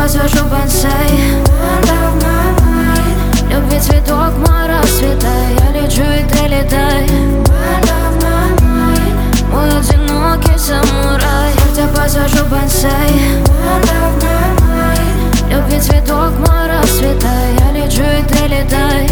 посажу бонсай. Любви цветок, мой расцветай. Я лечу и ты летай. Мой одинокий самурай. Я тебя посажу бонсай. Любви цветок, мой расцветай. Я лечу и ты летай.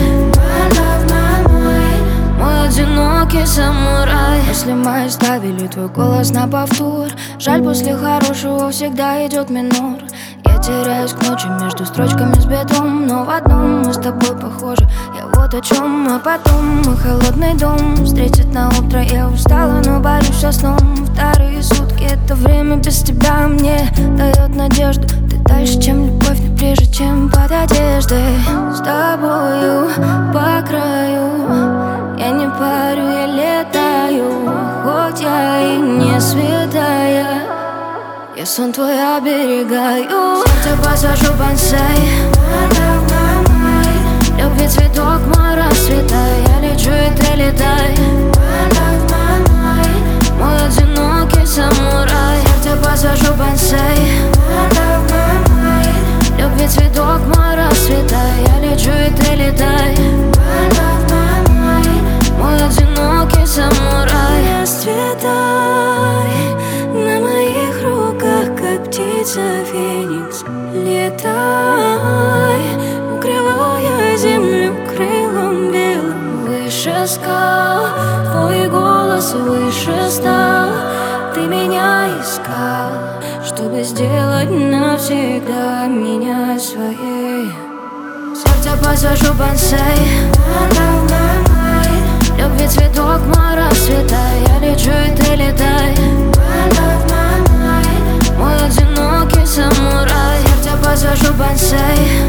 Мой одинокий самурай. Если мы ставили твой голос на повтор, жаль, после хорошего всегда идет минор. Я теряюсь к ночи между строчками с бедом, но в одном мы с тобой похожи. Я вот о чем, а потом мой холодный дом встретит на утро. Я устала, но борюсь со сном. Вторые сутки, это время без тебя мне дает надежду. Ты дальше, чем любовь, но ближе, чем под одеждой. С тобою по краю я не парю, я летаю. Хоть я и не святая, я сон твой оберегаю. Сердце посажу бонсай. Любви цветок, мой расцветай. Я лечу и ты летай. Мой одинокий самурай. Сердце посажу бонсай. Любви цветок, мой расцветай. Я лечу и ты летай. Мой одинокий самурай. Расцветай на моих руках, как птица феникс. Летай, укрывая землю крылом белым. Выше скал, твой голос выше стал. Ты меня искал, чтобы сделать навсегда меня своей. Сердце посажу бонсай. Любви цветок, мой расцветай. Я лечу и ты летай. Мой одинокий самурай. Сердце посажу бонсай.